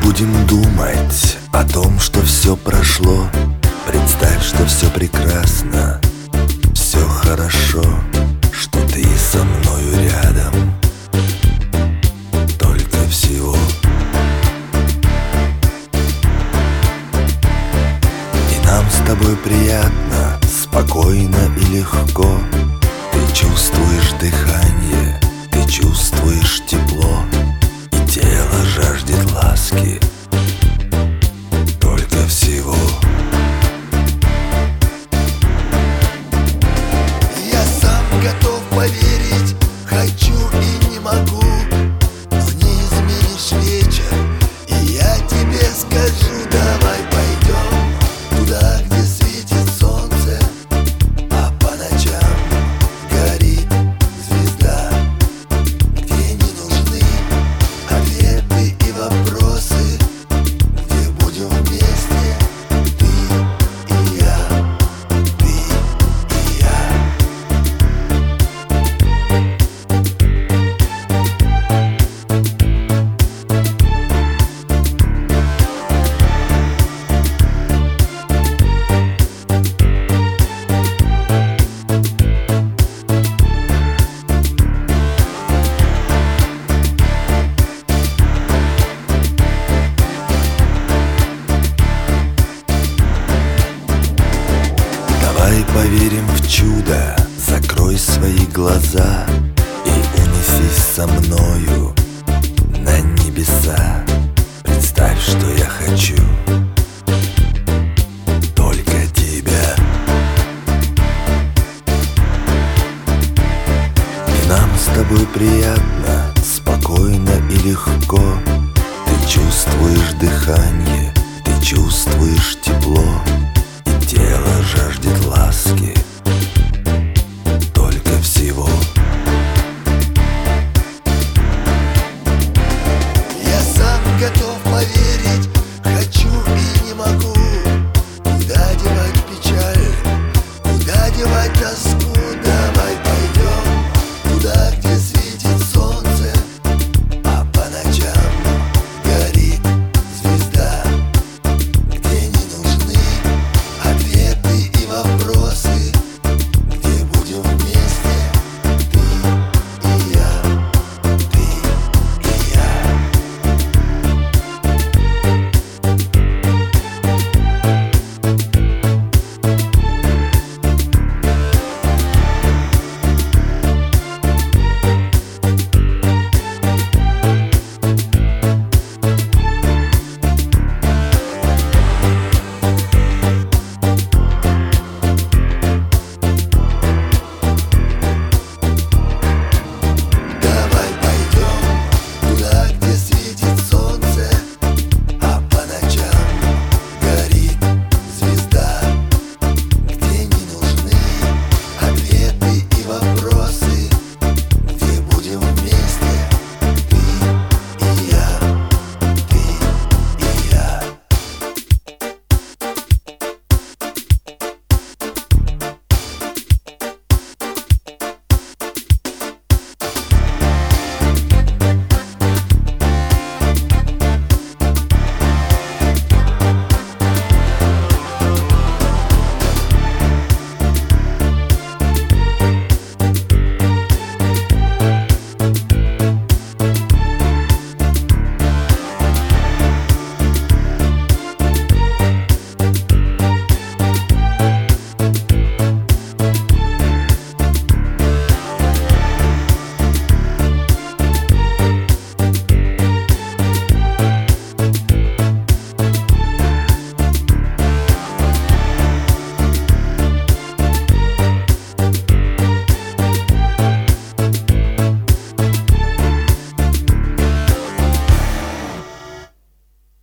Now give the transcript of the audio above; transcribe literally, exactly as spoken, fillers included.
будем думать о том, что все прошло. Представь, что все прекрасно, все хорошо, что ты со мною рядом. Только всего. И нам с тобой приятно, спокойно и легко. Ты чувствуешь дыхание, ты чувствуешь тепло, и тело жаждет ласки. Только всего. Я сам готов поверить, хочу и не могу, но не изменишь вечер, и я тебе скажу: давай пойдем туда, где светит солнце, а по ночам горит звезда, где не нужны ответы и вопросы, где будем вместе ты и я, ты и я. Давай поверим в чудо, закрой свои глаза и унесись со мною на небеса. Представь, что я хочу только тебя. И нам с тобой приятно, спокойно и легко. Ты чувствуешь дыхание, ты чувствуешь тепло, и тело жаждет ласки.